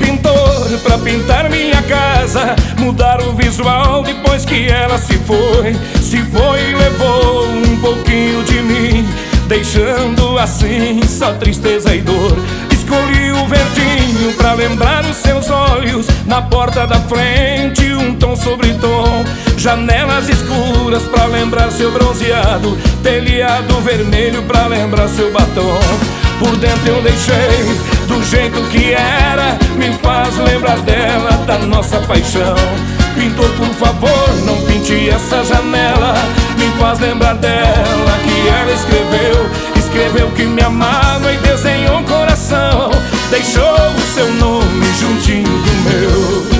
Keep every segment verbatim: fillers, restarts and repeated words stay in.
pintor pra pintar minha casa, mudar o visual depois que ela se foi. Se foi e levou um pouquinho de mim, deixando assim só tristeza e dor. Escolhi o verdinho pra lembrar os seus olhos, na porta da frente um tom sobre tom, janelas escuras pra lembrar seu bronzeado, telhado vermelho pra lembrar seu batom. Por dentro eu deixei do jeito que era, me faz lembrar dela, da nossa paixão. Pintor, por favor, não pinte essa janela, me faz lembrar dela, que ela escreveu, escreveu que me amava e desenhou um coração, deixou o seu nome juntinho do meu.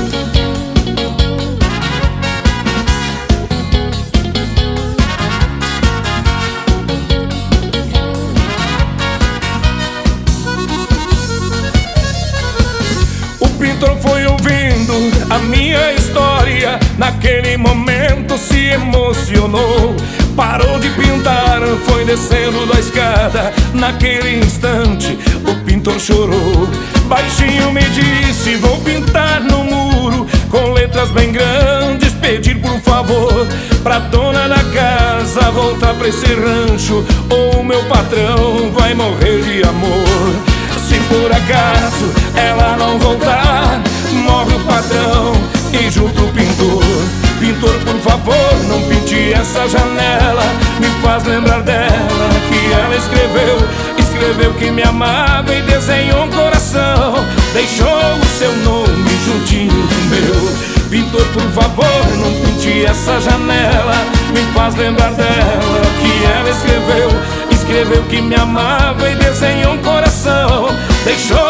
O pintor foi ouvindo a minha história, naquele momento se emocionou, parou de pintar, foi descendo da escada. Naquele instante o pintor chorou, baixinho me disse: vou pintar no muro, com letras bem grandes, pedir por favor pra dona da casa voltar pra esse rancho, ou o meu patrão vai morrer de amor. Se por acaso ela não voltar, morre o patrão e junto o pintor. Pintor, por favor, não pinte essa janela, me faz lembrar dela, que ela escreveu, escreveu que me amava e desenhou um coração, deixou o seu nome juntinho do meu. Pintor, por favor, não pinte essa janela, me faz lembrar dela, que ela escreveu, escreveu que me amava e desenhou um coração, deixou